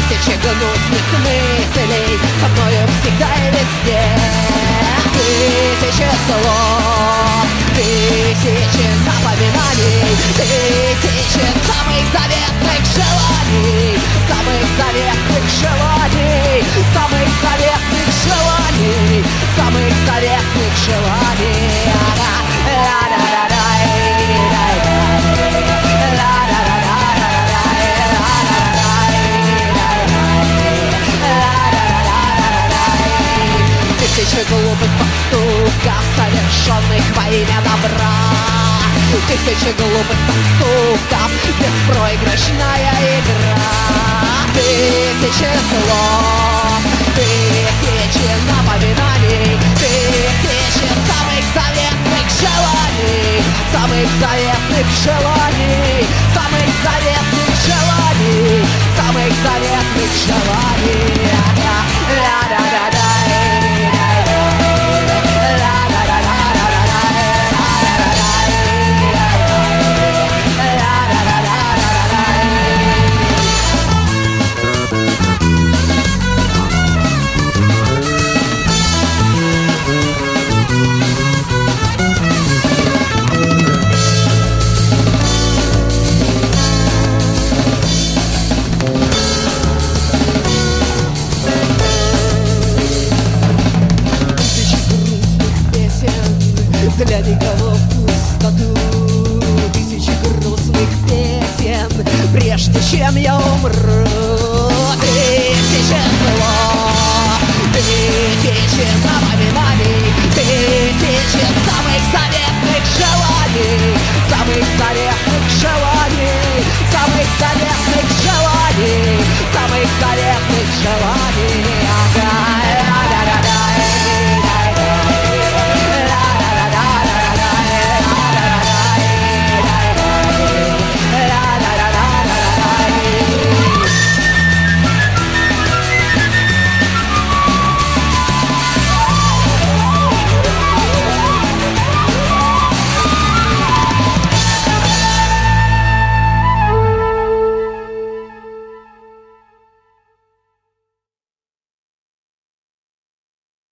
Тысячи гнусных мыслей со мною всегда и везде. Тысячи слов, тысячи напоминаний, тысячи самых заветных желаний, самых заветных желаний, самых заветных желаний, самых заветных желаний. Тысячи глупых поступков, совершенных во имя добра. Тысячи глупых поступков, беспроигрышная игра. Тысячи слов, тысячи напоминаний, тысячи самых заветных желаний, самых заветных желаний, самых заветных желаний, самых заветных желаний. Для никого в пустоту. Тысячи грустных песен, прежде чем я умру. Тысячи слов, тысячи напоминаний, тысячи самых заветных